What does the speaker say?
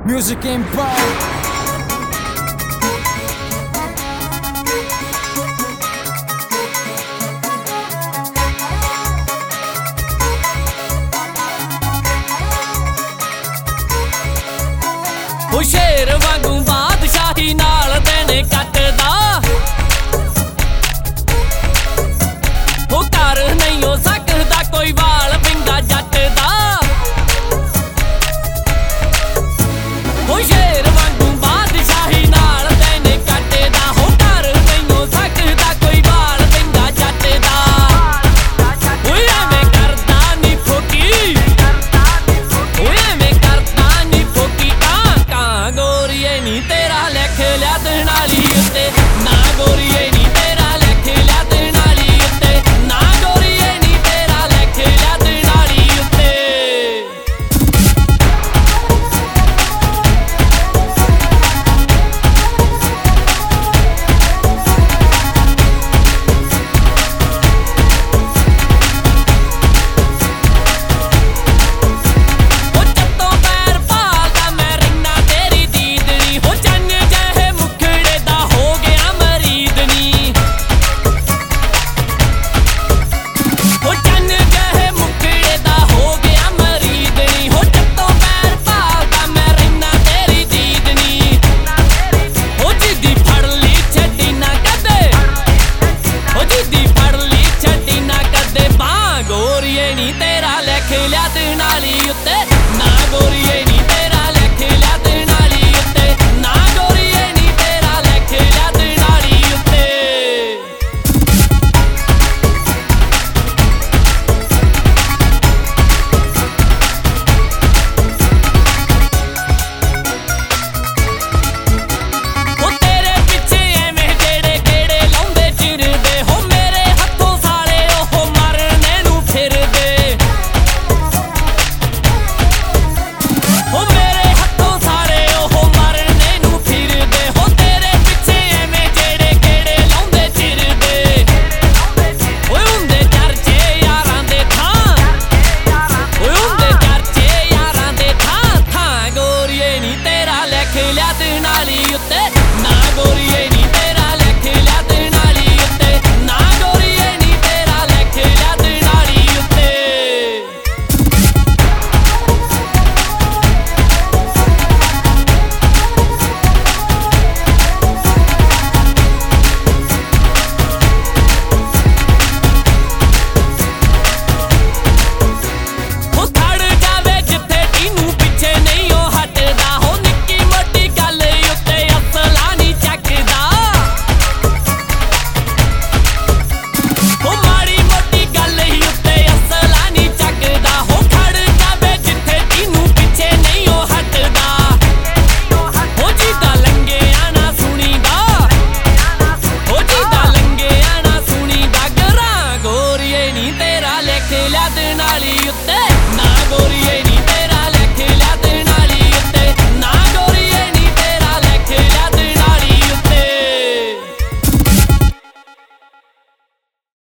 Music Empire. ਉਹ ਸ਼ੇਰ ਵਾਂਗੂ ਬਾਦਸ਼ਾਹੀ ਨਾਲ ਦਿਨ ਕੱਟਦਾ, ਉਹ ਘਰ ਨਹੀਂ ਹੋ ਸਕਦਾ ਕੋਈ ਵਾਲ ਪਿੰਗਾ ਜੱਟ ਦਾ। ਉਹ ਸ਼ੇਰ ਵਾਂਗੂ ਬਾਦਸ਼ਾਹੀ ਨਾਲ ਦਿਨ ਕੱਟਦਾ, ਉਹ ਘਰ ਨਹੀਂ ਹੋ ਸਕਦਾ ਕੋਈ ਵਾਲ ਪਿੰਗਾ ਜੱਟ ਦਾ। ਓਏ ਐਵੇਂ ਕਰਦਾ ਨੀ ਫੋਕੀ, ਓਏ ਐਵੇਂ ਕਰਦਾ ਨੀ ਫੋਕੀ। ਕਾਂ ਗੋਰੀਏ ਨੀ ਤੇਰਾ ਲਿਖ ਲਿਆ ਦਿਨ ਵਾਲੀ ਉੱਤੇ, ਨਾ ਗੋਰੀਏ ਨੀ ਤੇਰਾ ਲਿਖ ਲਿਆ ਦਿਨ ਵਾਲੀ ਉੱਤੇ, ਨਾ ਗੋਰੀਏ ਨੀ ਤੇਰਾ ਲਿਖ ਲਿਆ ਦਿਨ ਵਾਲੀ ਉੱਤੇ। ਉਹ ਚੱਤੋਂ ਪੈਰ ਭਾਲਦਾ ਮੈਂ ਰਹਿਣਾ ਤੇਰੀ ਦੀਦਨੀ, ਹੋ ਚੰਨ ਜਿਹੇ ਮੁਖੜੇ ਦਾ ਹੋ ਗਿਆ ਮਰੀਦ ਨੀ। ਹੋ ਚੰਨ ਜਿਹੇ ਮੁਖੜੇ ਦਾ ਹੋ ਗਿਆ ਮਰੀਦ ਨੀ, ਹੋ ਚੱਤੋਂ ਪੈਰ ਭਾਲਦਾ ਮੈਂ ਰਹਿਣਾ ਤੇਰੀ ਦੀਦਨੀ। ਹੋ ਜਿੱਦੀ ਫੜ ਲਈ ਛੱਡੀ ਨਾ ਕਦੇ, ਹੋ ਜਿੱਦੀ ਫੜ ਲਈ ਛੱਡੀ ਨਾ ਕਦੇ। ਬਾਂਹ ਗੋਰੀਏ ਨੀ ਤੇਰਾ ਲਿਖ ਲਿਆ ਦਿਨ ਵਾਲੀ ਉੱਤੇ, ਨਾ ਗੋਰੀ